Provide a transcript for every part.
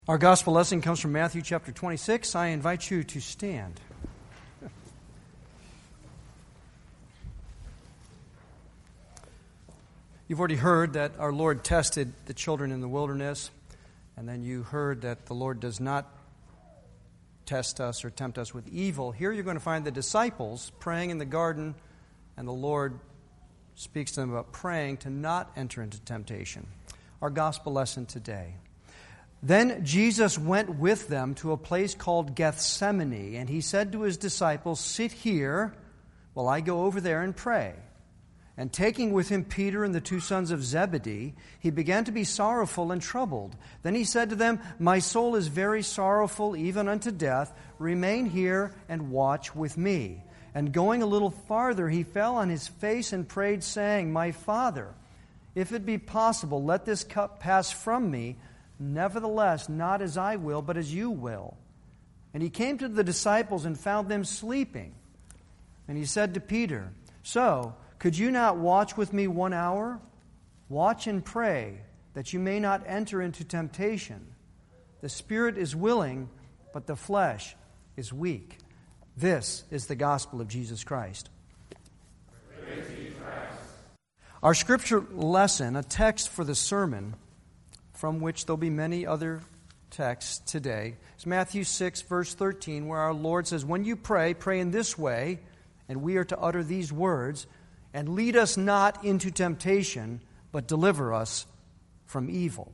Our gospel lesson comes from Matthew chapter 26. I invite you to stand. You've already heard that our Lord tested the children in the wilderness, and then you heard that the Lord does not test us or tempt us with evil. Here you're going to find the disciples praying in the garden, and the Lord speaks to them about praying to not enter into temptation. Our gospel lesson today. Then Jesus went with them to a place called Gethsemane, and he said to his disciples, "Sit here while I go over there and pray." And taking with him Peter and the two sons of Zebedee, he began to be sorrowful and troubled. Then he said to them, "My soul is very sorrowful, even unto death. Remain here and watch with me." And going a little farther, he fell on his face and prayed, saying, "My Father, if it be possible, let this cup pass from me. Nevertheless, not as I will, but as you will." And he came to the disciples and found them sleeping. And he said to Peter, "So, could you not watch with me 1 hour? Watch and pray, that you may not enter into temptation. The spirit is willing, but the flesh is weak." This is the gospel of Jesus Christ. Praise to you, Christ. Our scripture lesson, a text for the sermon, from which there'll be many other texts today, is Matthew 6, verse 13, where our Lord says, "When you pray, pray in this way," and we are to utter these words, "And lead us not into temptation, but deliver us from evil."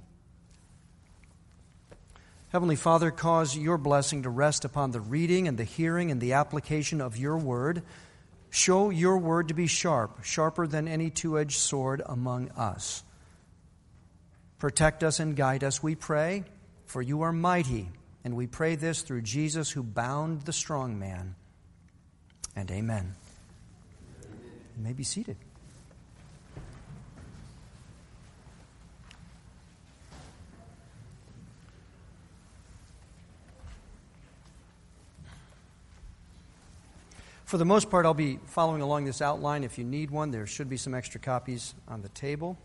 Heavenly Father, cause your blessing to rest upon the reading and the hearing and the application of your word. Show your word to be sharp, sharper than any two-edged sword among us. Protect us and guide us, we pray, for you are mighty. And we pray this through Jesus, who bound the strong man. And amen. You may be seated. For the most part, I'll be following along this outline. If you need one, there should be some extra copies on the table.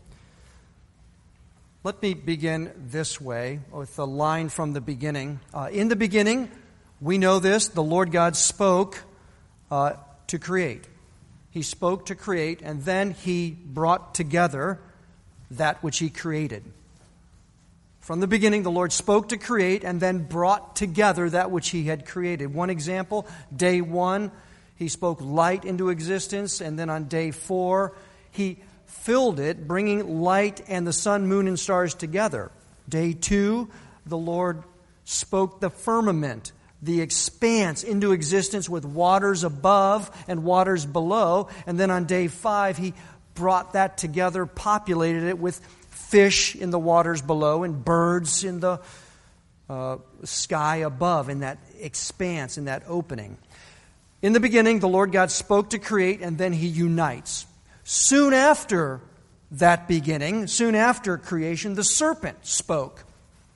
Let me begin this way with the line from the beginning. In the beginning, we know this, the Lord God spoke to create. He spoke to create, and then He brought together that which He created. From the beginning, the Lord spoke to create and then brought together that which He had created. One example, day 1, He spoke light into existence, and then on day 4, He filled it, bringing light and the sun, moon, and stars together. Day 2, the Lord spoke the firmament, the expanse, into existence with waters above and waters below. And then on day 5, He brought that together, populated it with fish in the waters below and birds in the sky above, in that expanse, in that opening. In the beginning, the Lord God spoke to create, and then He unites. Soon after that beginning, soon after creation, the serpent spoke.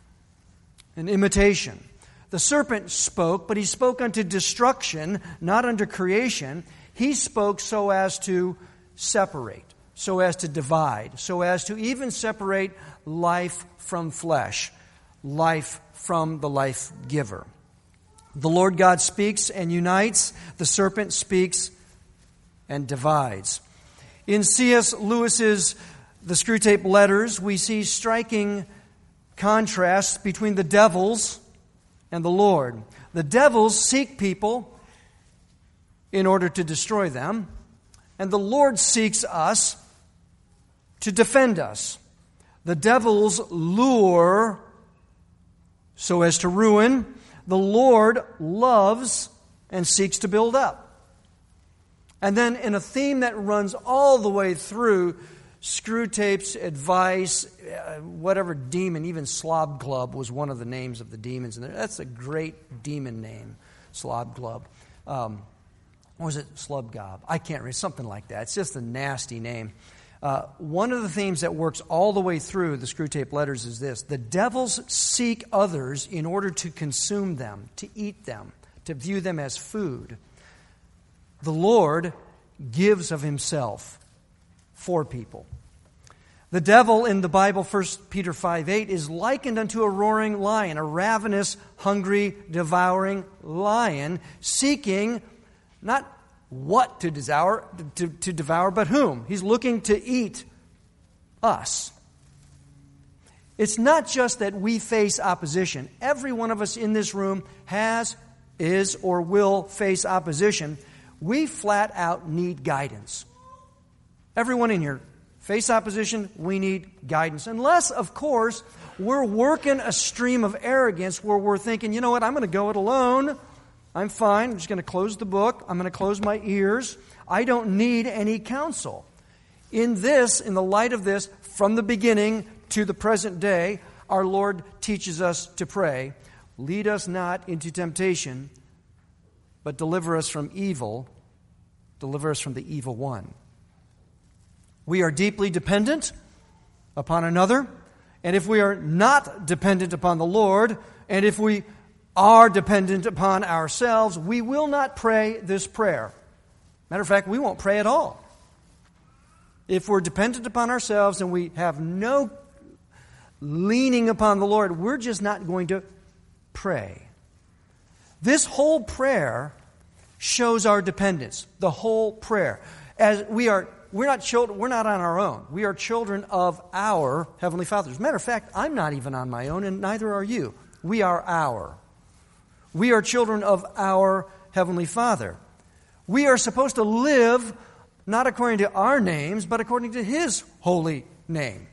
An imitation. The serpent spoke, but he spoke unto destruction, not unto creation. He spoke so as to separate, so as to divide, so as to even separate life from flesh, life from the life giver. The Lord God speaks and unites. The serpent speaks and divides. In C.S. Lewis's The Screwtape Letters, we see striking contrasts between the devils and the Lord. The devils seek people in order to destroy them, and the Lord seeks us to defend us. The devils lure so as to ruin. The Lord loves and seeks to build up. And then in a theme that runs all the way through, Screwtape's advice, whatever demon, even Slob Glub was one of the names of the demons in there. That's a great demon name, Slob Glub. Or was it Slubgob? I can't remember, something like that. It's just a nasty name. One of the themes that works all the way through the Screwtape Letters is this: the devils seek others in order to consume them, to eat them, to view them as food. The Lord gives of Himself for people. The devil in the Bible, 1 Peter 5:8, is likened unto a roaring lion, a ravenous, hungry, devouring lion, seeking not what to devour, but whom? He's looking to eat us. It's not just that we face opposition. Every one of us in this room is, or will face opposition. We flat out need guidance. Everyone in here face opposition, we need guidance. Unless, of course, we're working a stream of arrogance where we're thinking, you know what, I'm going to go it alone. I'm fine. I'm just going to close the book. I'm going to close my ears. I don't need any counsel. In the light of this, from the beginning to the present day, our Lord teaches us to pray, lead us not into temptation, but deliver us from evil. Deliver us from the evil one. We are deeply dependent upon another, and if we are not dependent upon the Lord, and if we are dependent upon ourselves, we will not pray this prayer. Matter of fact, we won't pray at all. If we're dependent upon ourselves and we have no leaning upon the Lord, we're just not going to pray. This whole prayer shows our dependence. The whole prayer. As we're not children, we're not on our own. We are children of our Heavenly Father. As a matter of fact, I'm not even on my own, and neither are you. We are our. We are children of our Heavenly Father. We are supposed to live not according to our names, but according to His holy name.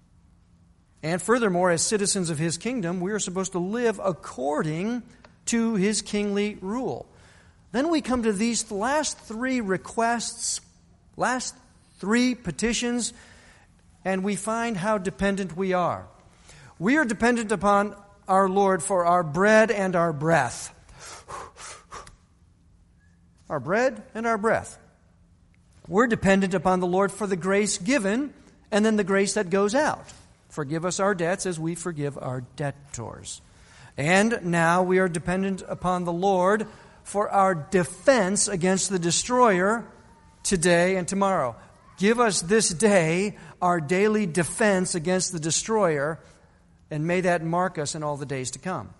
And furthermore, as citizens of His kingdom, we are supposed to live according to His kingly rule. Then we come to these last three requests, last three petitions, and we find how dependent we are. We are dependent upon our Lord for our bread and our breath. Our bread and our breath. We're dependent upon the Lord for the grace given and then the grace that goes out. Forgive us our debts as we forgive our debtors. And now we are dependent upon the Lord for our defense against the destroyer today and tomorrow. Give us this day our daily defense against the destroyer, and may that mark us in all the days to come.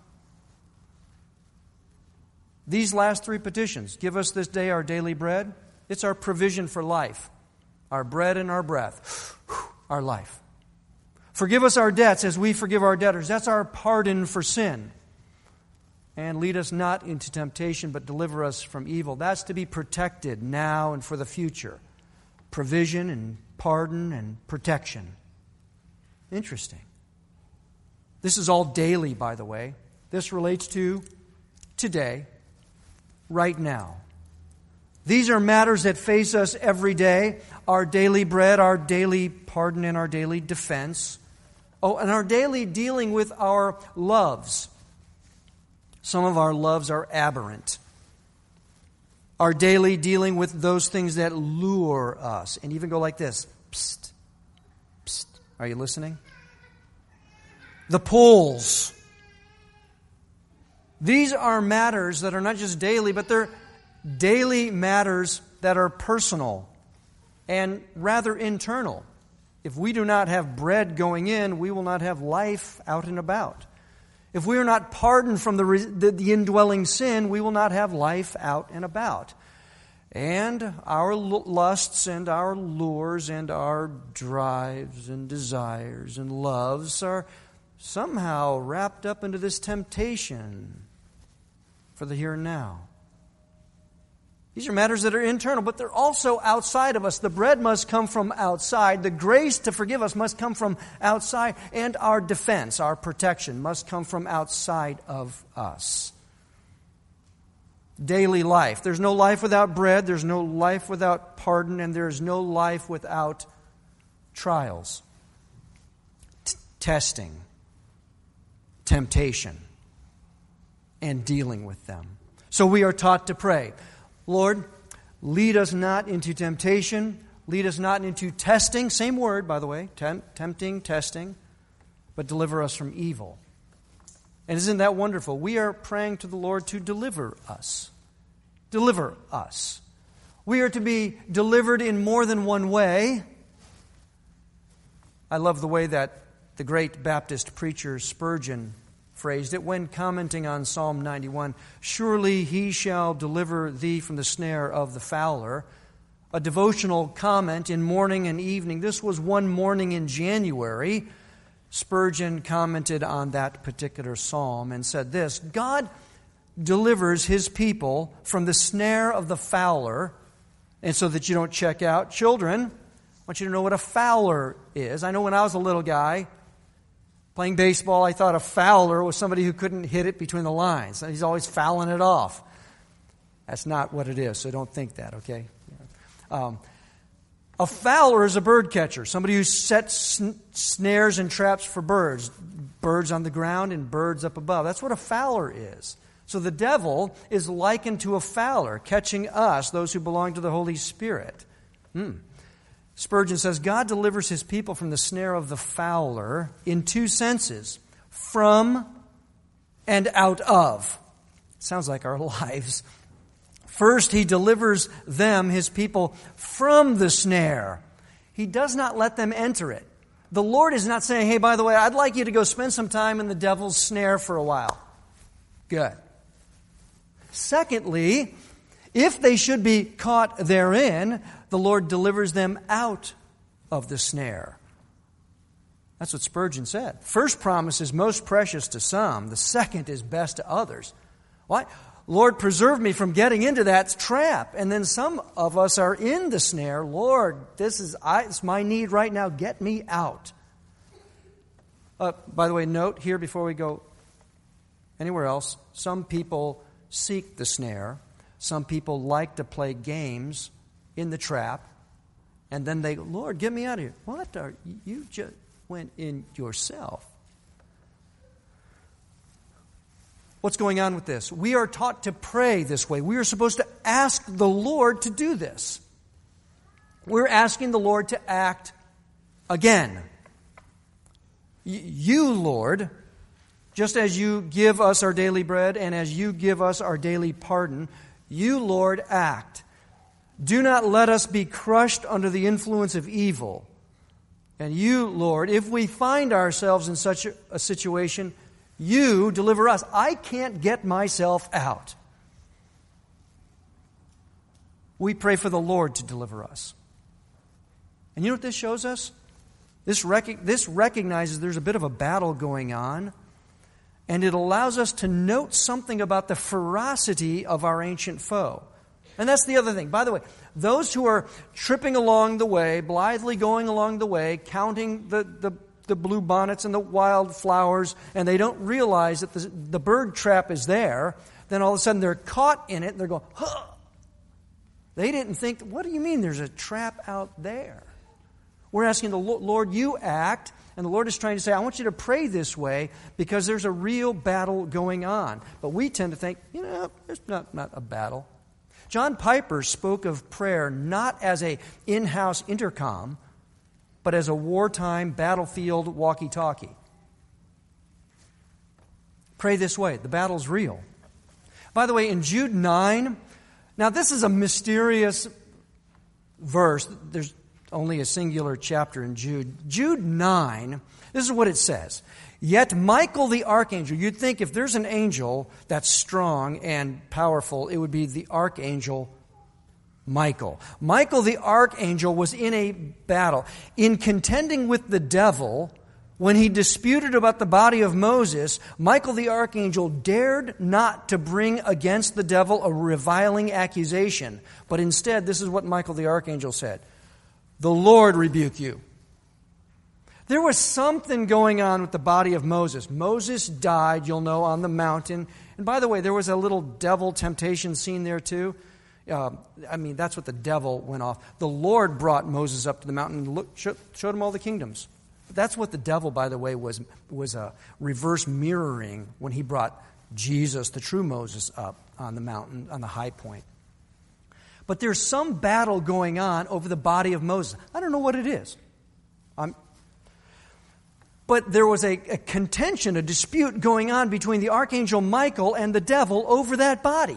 These last three petitions, give us this day our daily bread, it's our provision for life. Our bread and our breath, our life. Forgive us our debts as we forgive our debtors. That's our pardon for sin. And lead us not into temptation, but deliver us from evil. That's to be protected now and for the future. Provision and pardon and protection. Interesting. This is all daily, by the way. This relates to today, right now. These are matters that face us every day. Our daily bread, our daily pardon, and our daily defense. Oh, and our daily dealing with our loves. Some of our loves are aberrant. Our daily dealing with those things that lure us. And even go like this. Psst. Psst. Are you listening? The pulls. These are matters that are not just daily, but they're daily matters that are personal and rather internal. If we do not have bread going in, we will not have life out and about. If we are not pardoned from the indwelling sin, we will not have life out and about. And our lusts and our lures and our drives and desires and loves are somehow wrapped up into this temptation for the here and now. These are matters that are internal, but they're also outside of us. The bread must come from outside. The grace to forgive us must come from outside. And our defense, our protection, must come from outside of us. Daily life. There's no life without bread. There's no life without pardon. And there's no life without trials, testing, temptation, and dealing with them. So we are taught to pray. Lord, lead us not into temptation. Lead us not into testing. Same word, by the way. Tempting, testing. But deliver us from evil. And isn't that wonderful? We are praying to the Lord to deliver us. Deliver us. We are to be delivered in more than one way. I love the way that the great Baptist preacher Spurgeon phrased it when commenting on Psalm 91. Surely he shall deliver thee from the snare of the fowler. A devotional comment in morning and evening. This was one morning in January. Spurgeon commented on that particular psalm and said this: God delivers His people from the snare of the fowler. And so that you don't check out, children, I want you to know what a fowler is. I know when I was a little guy playing baseball, I thought a fowler was somebody who couldn't hit it between the lines. He's always fouling it off. That's not what it is, so don't think that, okay? A fowler is a bird catcher, somebody who sets snares and traps for birds. Birds on the ground and birds up above. That's what a fowler is. So the devil is likened to a fowler, catching us, those who belong to the Holy Spirit. Spurgeon says, God delivers His people from the snare of the fowler in two senses: from and out of. Sounds like our lives. First, He delivers them, His people, from the snare. He does not let them enter it. The Lord is not saying, hey, by the way, I'd like you to go spend some time in the devil's snare for a while. Good. Secondly, if they should be caught therein, the Lord delivers them out of the snare. That's what Spurgeon said. First promise is most precious to some. The second is best to others. Why? Lord, preserve me from getting into that trap. And then some of us are in the snare. Lord, it's my need right now. Get me out. By the way, note here before we go anywhere else, some people seek the snare. Some people like to play games in the trap. And then they, Lord, get me out of here. What? You just went in yourself. What's going on with this? We are taught to pray this way. We are supposed to ask the Lord to do this. We're asking the Lord to act again. You, Lord, just as you give us our daily bread and as you give us our daily pardon, you, Lord, act. Do not let us be crushed under the influence of evil. And you, Lord, if we find ourselves in such a situation, you deliver us. I can't get myself out. We pray for the Lord to deliver us. And you know what this shows us? This recognizes there's a bit of a battle going on, and it allows us to note something about the ferocity of our ancient foe. And that's the other thing. By the way, those who are tripping along the way, blithely going along the way, counting the blue bonnets and the wildflowers, and they don't realize that the bird trap is there, then all of a sudden they're caught in it, and they're going, huh! They didn't think, what do you mean there's a trap out there? We're asking the Lord, you act, and the Lord is trying to say, I want you to pray this way because there's a real battle going on. But we tend to think, there's not a battle. John Piper spoke of prayer not as a in-house intercom, but as a wartime battlefield walkie-talkie. Pray this way. The battle's real. By the way, in Jude 9, now this is a mysterious verse. There's only a singular chapter in Jude. Jude 9, this is what it says. Yet Michael the archangel, you'd think if there's an angel that's strong and powerful, it would be the archangel Michael. Michael the archangel was in a battle. In contending with the devil, when he disputed about the body of Moses, Michael the archangel dared not to bring against the devil a reviling accusation. But instead, this is what Michael the archangel said. The Lord rebuke you. There was something going on with the body of Moses. Moses died, you'll know, on the mountain. And by the way, there was a little devil temptation scene there too. That's what the devil went off. The Lord brought Moses up to the mountain and showed him all the kingdoms. That's what the devil, by the way, was a reverse mirroring when he brought Jesus, the true Moses, up on the mountain, on the high point. But there's some battle going on over the body of Moses. I don't know what it is. But there was a contention, a dispute going on between the archangel Michael and the devil over that body.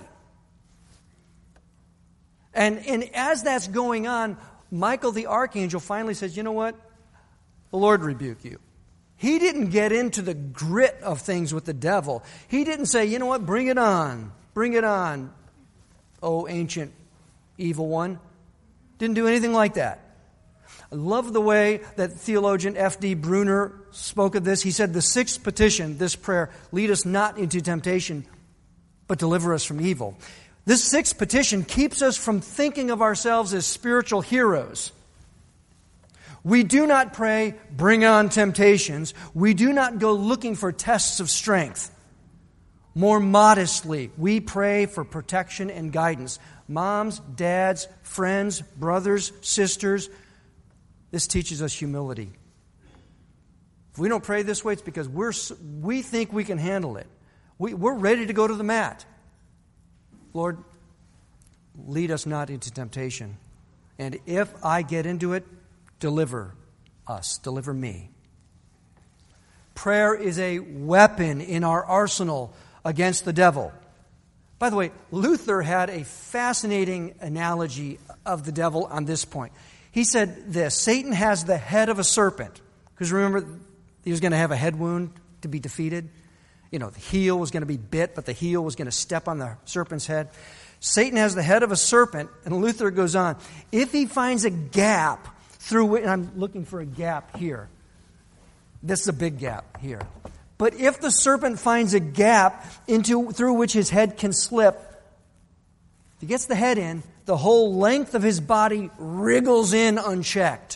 And as that's going on, Michael the archangel finally says, you know what? the Lord rebuke you. He didn't get into the grit of things with the devil. He didn't say, you know what, bring it on. Bring it on, oh ancient evil one. Didn't do anything like that. I love the way that theologian F.D. Bruner spoke of this. He said, the sixth petition, this prayer, lead us not into temptation, but deliver us from evil. This sixth petition keeps us from thinking of ourselves as spiritual heroes. We do not pray, bring on temptations. We do not go looking for tests of strength. More modestly, we pray for protection and guidance. Moms, dads, friends, brothers, sisters, this teaches us humility. If we don't pray this way, it's because we think we can handle it. We're ready to go to the mat. Lord, lead us not into temptation. And if I get into it, deliver us, deliver me. Prayer is a weapon in our arsenal against the devil. By the way, Luther had a fascinating analogy of the devil on this point. He said this, Satan has the head of a serpent. Because remember, he was going to have a head wound to be defeated. You know, the heel was going to be bit, but the heel was going to step on the serpent's head. Satan has the head of a serpent, and Luther goes on, if he finds a gap through which, and I'm looking for a gap here. This is a big gap here. But if the serpent finds a gap through which his head can slip, if he gets the head in, the whole length of his body wriggles in unchecked.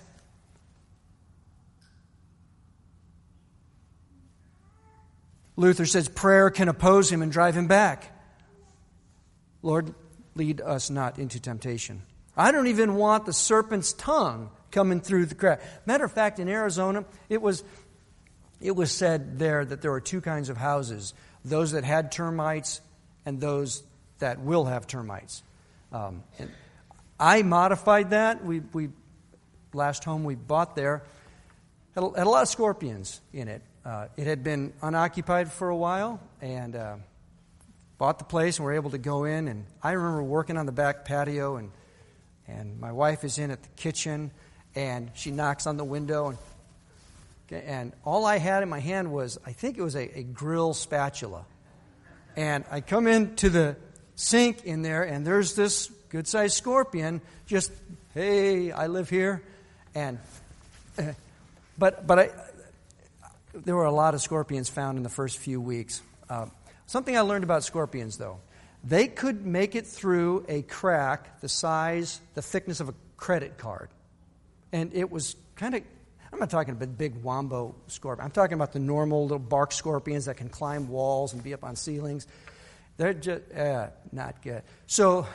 Luther says prayer can oppose him and drive him back. Lord, lead us not into temptation. I don't even want the serpent's tongue coming through the crack. Matter of fact, in Arizona, it was said there that there were two kinds of houses, those that had termites and those that will have termites. And I modified that. We last home we bought there had a lot of scorpions in it. It had been unoccupied for a while, and bought the place, and were able to go in. And I remember working on the back patio, and my wife is in at the kitchen, and she knocks on the window, and all I had in my hand was, I think it was a grill spatula. And I come into the sink in there, and there's this good-sized scorpion, just, hey, I live here. And but there were a lot of scorpions found in the first few weeks. Something I learned about scorpions, though, they could make it through a crack the thickness of a credit card. And it was kind of, I'm not talking about big wombo scorpion. I'm talking about the normal little bark scorpions that can climb walls and be up on ceilings. They're just not good. So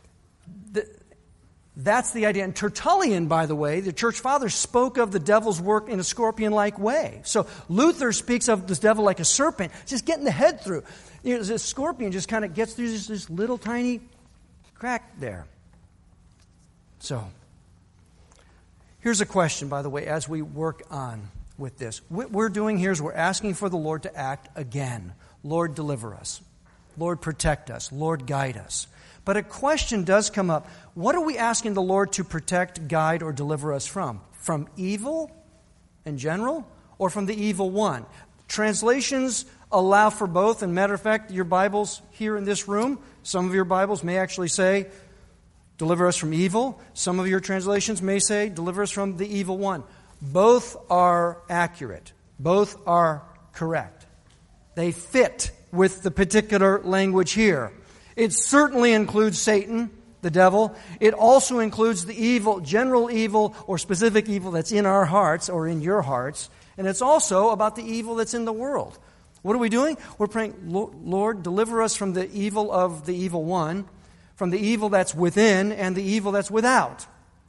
that's the idea. And Tertullian, by the way, the church fathers, spoke of the devil's work in a scorpion-like way. So Luther speaks of this devil like a serpent, just getting the head through. You know, this scorpion just kind of gets through this little tiny crack there. So here's a question, by the way, as we work on with this. What we're doing here is we're asking for the Lord to act again. Lord, deliver us. Lord, protect us. Lord, guide us. But a question does come up. What are we asking the Lord to protect, guide, or deliver us from? From evil in general, or from the evil one? Translations allow for both. And matter of fact, your Bibles here in this room, some of your Bibles may actually say, deliver us from evil. Some of your translations may say, deliver us from the evil one. Both are accurate. Both are correct. They fit with the particular language here. It certainly includes Satan, the devil. It also includes the evil, general evil or specific evil that's in our hearts or in your hearts. And it's also about the evil that's in the world. What are we doing? We're praying, Lord, deliver us from the evil of the evil one, from the evil that's within and the evil that's without.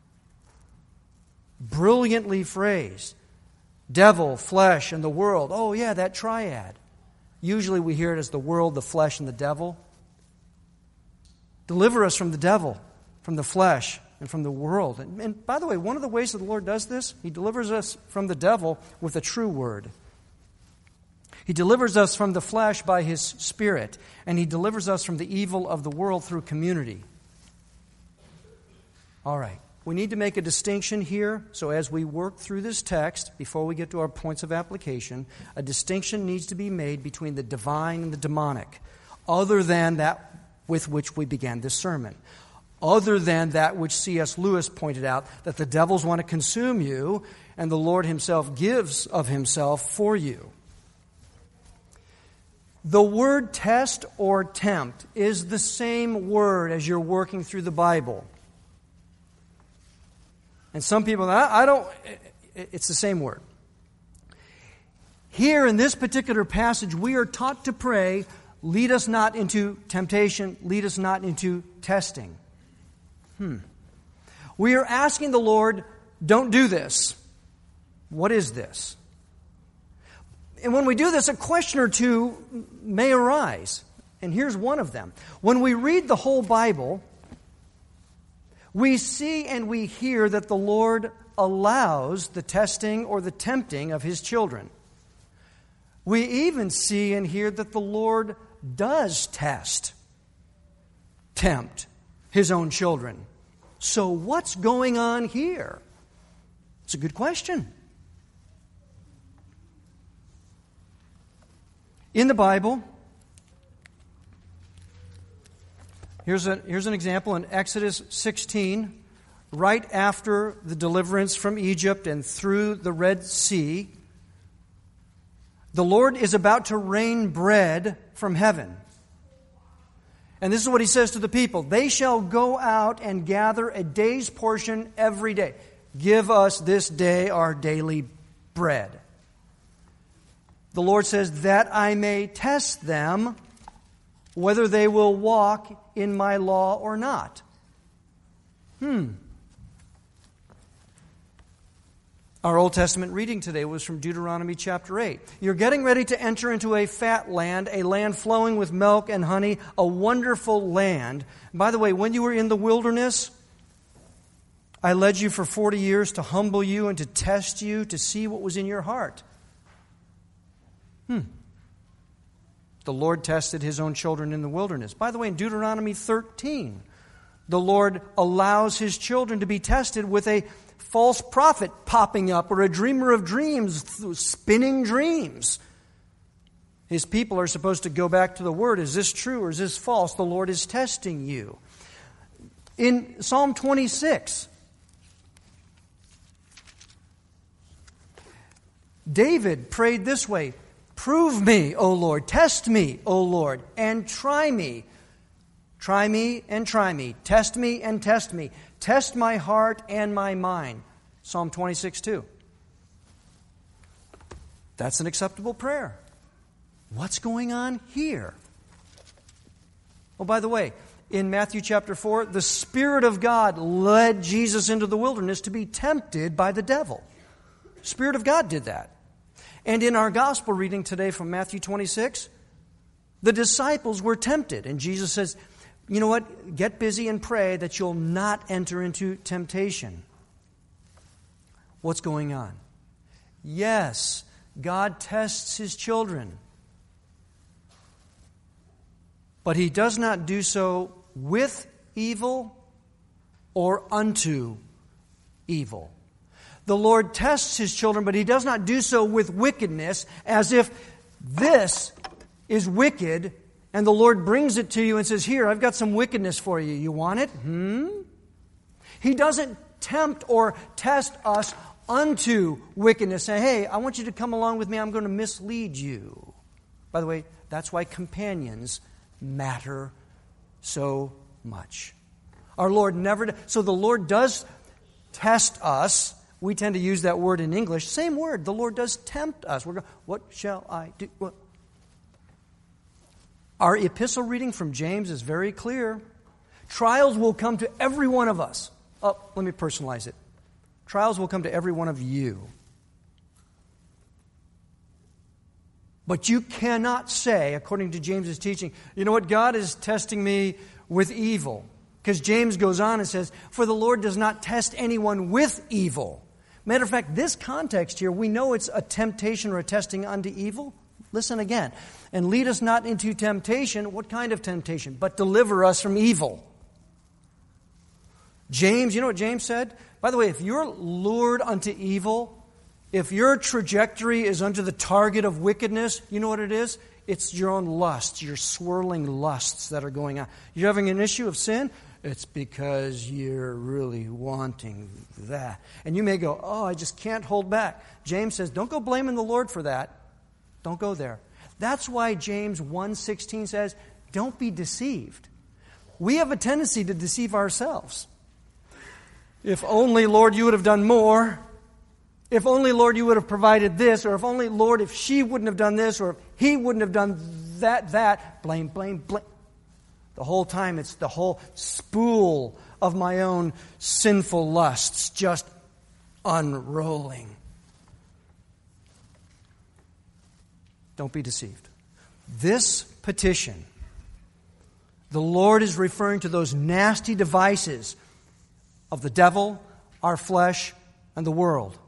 Brilliantly phrased. Devil, flesh, and the world. Oh yeah, that triad. Usually we hear it as the world, the flesh, and the devil. Deliver us from the devil, from the flesh, and from the world. And by the way, one of the ways that the Lord does this, He delivers us from the devil with a true word. He delivers us from the flesh by His Spirit, and He delivers us from the evil of the world through community. All right, we need to make a distinction here. So as we work through this text, before we get to our points of application, a distinction needs to be made between the divine and the demonic, other than that with which we began this sermon, other than that which C.S. Lewis pointed out, that the devils want to consume you, and the Lord himself gives of himself for you. The word test or tempt is the same word as you're working through the Bible. And some people, it's the same word. Here in this particular passage, we are taught to pray, lead us not into temptation, lead us not into testing. We are asking the Lord, don't do this. What is this? And when we do this, a question or two may arise. And here's one of them. When we read the whole Bible, we see and we hear that the Lord allows the testing or the tempting of His children. We even see and hear that the Lord does tempt His own children. So what's going on here? It's a good question. In the Bible, here's an example in Exodus 16, right after the deliverance from Egypt and through the Red Sea. The Lord is about to rain bread from heaven. And this is what He says to the people. They shall go out and gather a day's portion every day. Give us this day our daily bread. The Lord says, that I may test them whether they will walk in my law or not. Our Old Testament reading today was from Deuteronomy chapter 8. You're getting ready to enter into a fat land, a land flowing with milk and honey, a wonderful land. By the way, when you were in the wilderness, I led you for 40 years to humble you and to test you, to see what was in your heart. The Lord tested His own children in the wilderness. By the way, in Deuteronomy 13, the Lord allows His children to be tested with a false prophet popping up or a dreamer of dreams, spinning dreams. His people are supposed to go back to the Word. Is this true or is this false? The Lord is testing you. In Psalm 26, David prayed this way, prove me, O Lord, test me, O Lord, and try me. Try me and try me. Test me and test me. Test my heart and my mind. Psalm 26:2. That's an acceptable prayer. What's going on here? Oh, by the way, in Matthew chapter 4, the Spirit of God led Jesus into the wilderness to be tempted by the devil. Spirit of God did that. And in our gospel reading today from Matthew 26, the disciples were tempted. And Jesus says, you know what? Get busy and pray that you'll not enter into temptation. What's going on? Yes, God tests His children. But He does not do so with evil or unto evil. The Lord tests His children, but He does not do so with wickedness, as if this is wicked, and the Lord brings it to you and says, here, I've got some wickedness for you. You want it? He doesn't tempt or test us unto wickedness, saying, hey, I want you to come along with me. I'm going to mislead you. By the way, that's why companions matter so much. Our Lord never... So the Lord does test us. We tend to use that word in English. Same word. The Lord does tempt us. We're going, what shall I do? What? Our epistle reading from James is very clear. Trials will come to every one of us. Oh, let me personalize it. Trials will come to every one of you. But you cannot say, according to James's teaching, you know what, God is testing me with evil. Because James goes on and says, for the Lord does not test anyone with evil. Matter of fact, this context here, we know it's a temptation or a testing unto evil. Listen again. And lead us not into temptation. What kind of temptation? But deliver us from evil. James, you know what James said? By the way, if you're lured unto evil, if your trajectory is unto the target of wickedness, you know what it is? It's your own lusts, your swirling lusts that are going on. You're having an issue of sin? It's because you're really wanting that. And you may go, oh, I just can't hold back. James says, don't go blaming the Lord for that. Don't go there. That's why James 1:16 says, don't be deceived. We have a tendency to deceive ourselves. If only, Lord, you would have done more. If only, Lord, you would have provided this. Or if only, Lord, if she wouldn't have done this. Or if he wouldn't have done that. Blame, blame, blame. The whole time it's the whole spool of my own sinful lusts just unrolling. Don't be deceived. This petition, the Lord is referring to those nasty devices of the devil, our flesh, and the world.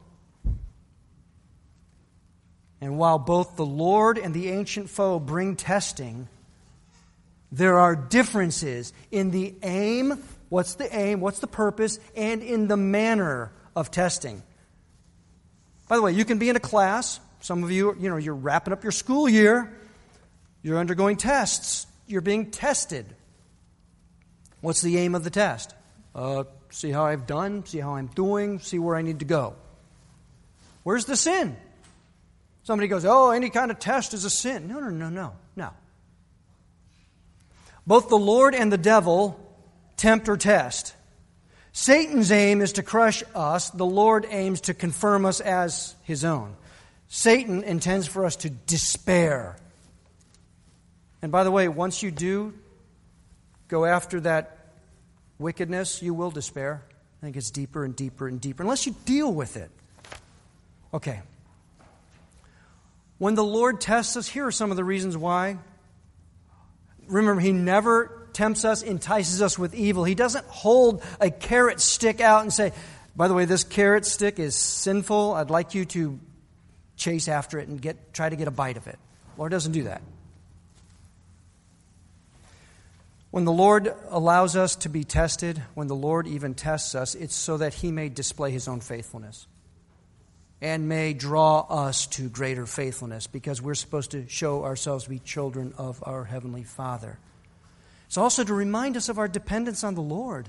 And while both the Lord and the ancient foe bring testing, there are differences in the aim, what's the purpose, and in the manner of testing. By the way, you can be in a class. Some of you, you're wrapping up your school year. You're undergoing tests. You're being tested. What's the aim of the test? See how I've done, see how I'm doing, see where I need to go. Where's the sin? Somebody goes, oh, any kind of test is a sin. No. Both the Lord and the devil tempt or test. Satan's aim is to crush us. The Lord aims to confirm us as his own. Satan intends for us to despair. And by the way, once you do go after that wickedness, you will despair. I think it's deeper and deeper and deeper, unless you deal with it. Okay. When the Lord tests us, here are some of the reasons why. Remember, He never tempts us, entices us with evil. He doesn't hold a carrot stick out and say, by the way, this carrot stick is sinful. I'd like you to chase after it and try to get a bite of it. The Lord doesn't do that. When the Lord allows us to be tested, when the Lord even tests us, it's so that He may display His own faithfulness and may draw us to greater faithfulness, because we're supposed to show ourselves to be children of our Heavenly Father. It's also to remind us of our dependence on the Lord.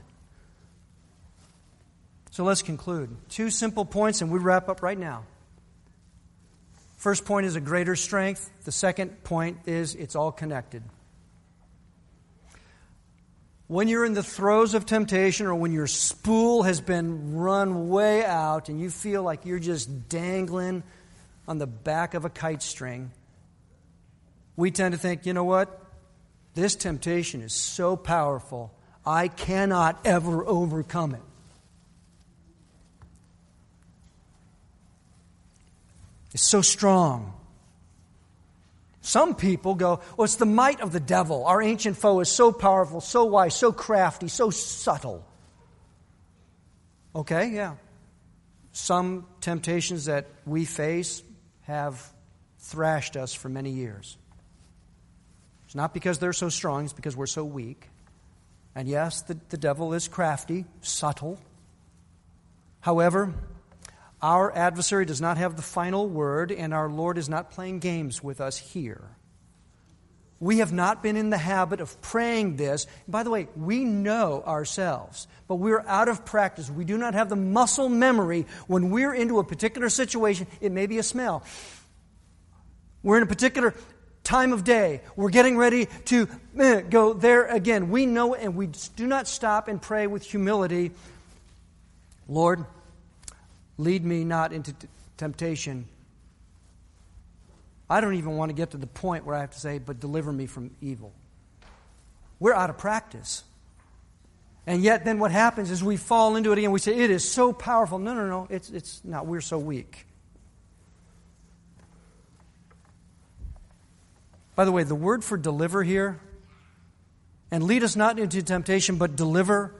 So let's conclude. 2 simple points, and we wrap up right now. First point is a greater strength. The second point is it's all connected. When you're in the throes of temptation, or when your spool has been run way out and you feel like you're just dangling on the back of a kite string, we tend to think, you know what? This temptation is so powerful, I cannot ever overcome it. It's so strong. Some people go, well, it's the might of the devil. Our ancient foe is so powerful, so wise, so crafty, so subtle. Okay, yeah. Some temptations that we face have thrashed us for many years. It's not because they're so strong, it's because we're so weak. And yes, the devil is crafty, subtle. However, our adversary does not have the final word, and our Lord is not playing games with us here. We have not been in the habit of praying this. By the way, we know ourselves, but we're out of practice. We do not have the muscle memory when we're into a particular situation. It may be a smell. We're in a particular time of day. We're getting ready to go there again. We know it, and we do not stop and pray with humility. Lord, lead me not into temptation. I don't even want to get to the point where I have to say, but deliver me from evil. We're out of practice. And yet then what happens is we fall into it again. We say, it is so powerful. No. It's not. We're so weak. By the way, the word for deliver here, and lead us not into temptation, but deliver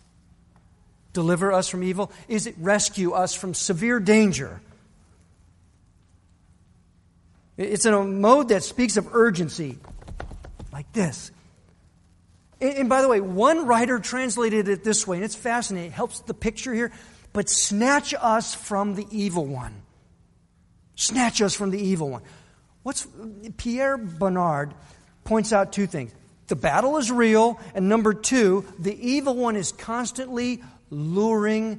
us from evil, is it rescue us from severe danger. It's in a mode that speaks of urgency, like this. And by the way, one writer translated it this way, and it's fascinating. It helps the picture here. But snatch us from the evil one. Snatch us from the evil one. Pierre Bernard points out two things. The battle is real, and number two, the evil one is constantly luring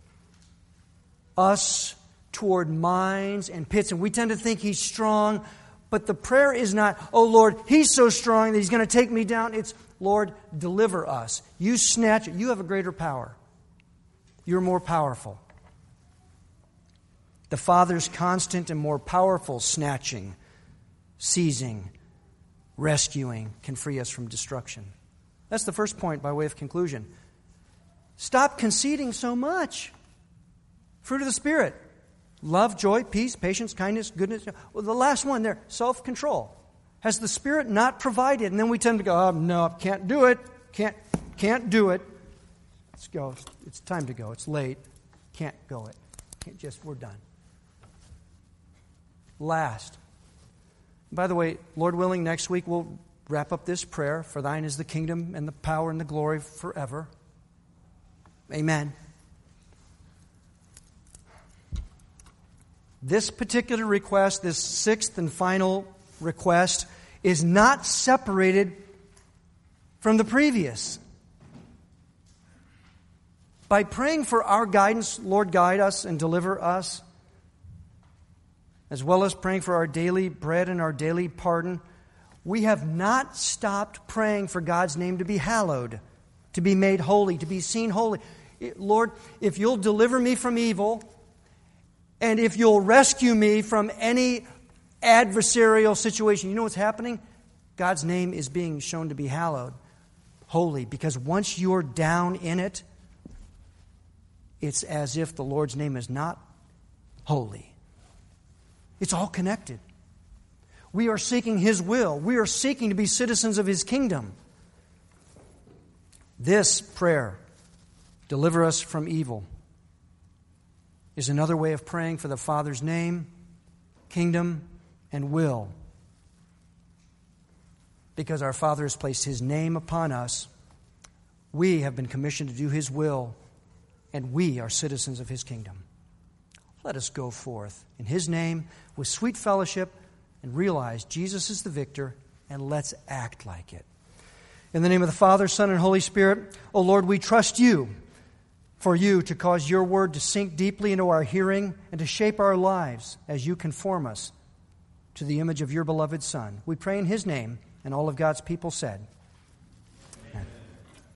us toward mines and pits, and we tend to think he's strong, but the prayer is not, oh Lord, he's so strong that he's going to take me down. It's, Lord, deliver us. You snatch it. You have a greater power. You're more powerful. The Father's constant and more powerful snatching, seizing, rescuing can free us from destruction. That's the first point by way of conclusion. Stop conceding so much. Fruit of the Spirit. Love, joy, peace, patience, kindness, goodness. Well, the last one there, self-control. Has the Spirit not provided? And then we tend to go, oh, no, can't do it. Can't do it. Let's go. It's time to go. It's late. Can't go it. We're done. Last. By the way, Lord willing, next week we'll wrap up this prayer. For thine is the kingdom and the power and the glory forever. Amen. This particular request, this sixth and final request, is not separated from the previous. By praying for our guidance, Lord, guide us and deliver us, as well as praying for our daily bread and our daily pardon, we have not stopped praying for God's name to be hallowed, to be made holy, to be seen holy. Lord, if you'll deliver me from evil, and if you'll rescue me from any adversarial situation, you know what's happening? God's name is being shown to be hallowed, holy, because once you're down in it, it's as if the Lord's name is not holy. It's all connected. We are seeking His will. We are seeking to be citizens of His kingdom. This prayer, deliver us from evil, is another way of praying for the Father's name, kingdom, and will. Because our Father has placed His name upon us, we have been commissioned to do His will, and we are citizens of His kingdom. Let us go forth in His name with sweet fellowship and realize Jesus is the victor, and let's act like it. In the name of the Father, Son, and Holy Spirit, O Lord, we trust You for You to cause Your word to sink deeply into our hearing and to shape our lives as You conform us to the image of Your beloved Son. We pray in His name, and all of God's people said,